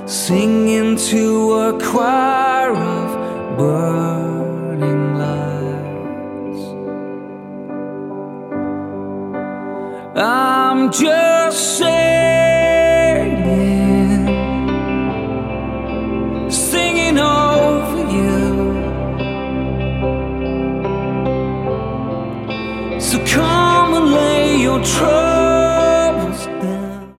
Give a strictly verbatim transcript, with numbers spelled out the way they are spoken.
singing to a choir of burning lights. I'm just saying, singing over you. So come and lay your trust